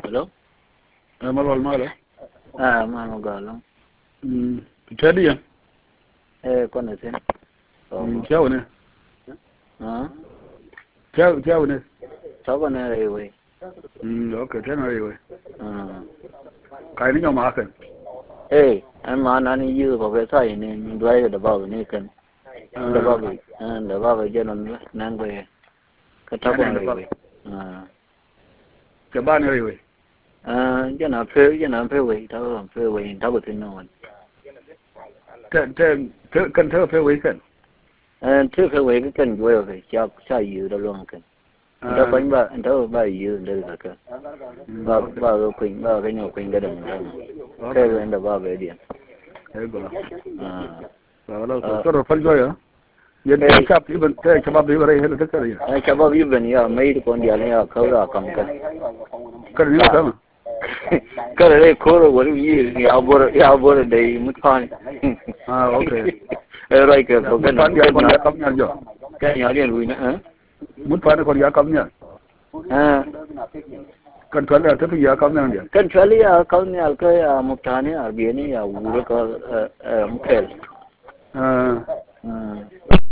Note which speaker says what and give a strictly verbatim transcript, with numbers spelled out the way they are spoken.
Speaker 1: Hello?
Speaker 2: Eh, malwal mala.
Speaker 1: Ah, mano galo.
Speaker 2: Mm. Tadi ya.
Speaker 1: Eh, kono sen.
Speaker 2: Mm,
Speaker 1: Oh.
Speaker 2: ciao ne.
Speaker 1: Ah,
Speaker 2: Ciao, ciao ne.
Speaker 1: sabo na rewe.
Speaker 2: Mm, okay, tana rewe.
Speaker 1: Ah.
Speaker 2: Kai ni ma kan.
Speaker 1: Eh, an ma na ni yu ba ga sai ne, ni dwai da ba ne kan. Da ba
Speaker 2: Ah,
Speaker 1: ba, an da ba ba je non nan ga ka ta kon rewe. Ah.
Speaker 2: ke ba ne rewe.
Speaker 1: Ah, je na fe, je na fe we, ta ba fe we, ta ba tin no.
Speaker 2: Te te te kan te fe wei kan.
Speaker 1: Eh, te fe we ka kan dwai ga cha cha yu da long kan. Da
Speaker 2: Ah,
Speaker 1: ba ba, da ba yu da ka.
Speaker 2: mm,
Speaker 1: Ba
Speaker 2: okay.
Speaker 1: ba ga kuin, ba ga nyo kuin ga da mun. Fe
Speaker 2: Okay.
Speaker 1: we da ba ba dia.
Speaker 2: Eh ba.
Speaker 1: Ah.
Speaker 2: Ba la so
Speaker 1: Ah.
Speaker 2: to fal jo ya. Ye te
Speaker 1: Eh,
Speaker 2: chap ibn te chap bi bare hele te kare ya.
Speaker 1: ai chabab yuben ya mai ko ndi ala ya kaura kam kan
Speaker 2: Kare ni
Speaker 1: ba
Speaker 2: ka ma.
Speaker 1: kare dai koro wani yi ya bor ya bor dai mutfan
Speaker 2: Ah, okay.
Speaker 1: eh rai ka
Speaker 2: Ya
Speaker 1: ko
Speaker 2: mun
Speaker 1: kan
Speaker 2: pan ya kon
Speaker 1: na
Speaker 2: ya kam nya jo.
Speaker 1: kan ya len ruina eh
Speaker 2: Mun pan kon ya kam nya.
Speaker 1: eh
Speaker 2: Kan to la te ya kam nya ya.
Speaker 1: kan chali ya kal ne al ka ya mutane ya bi ne ya wuro ka eh mukel
Speaker 2: Ah,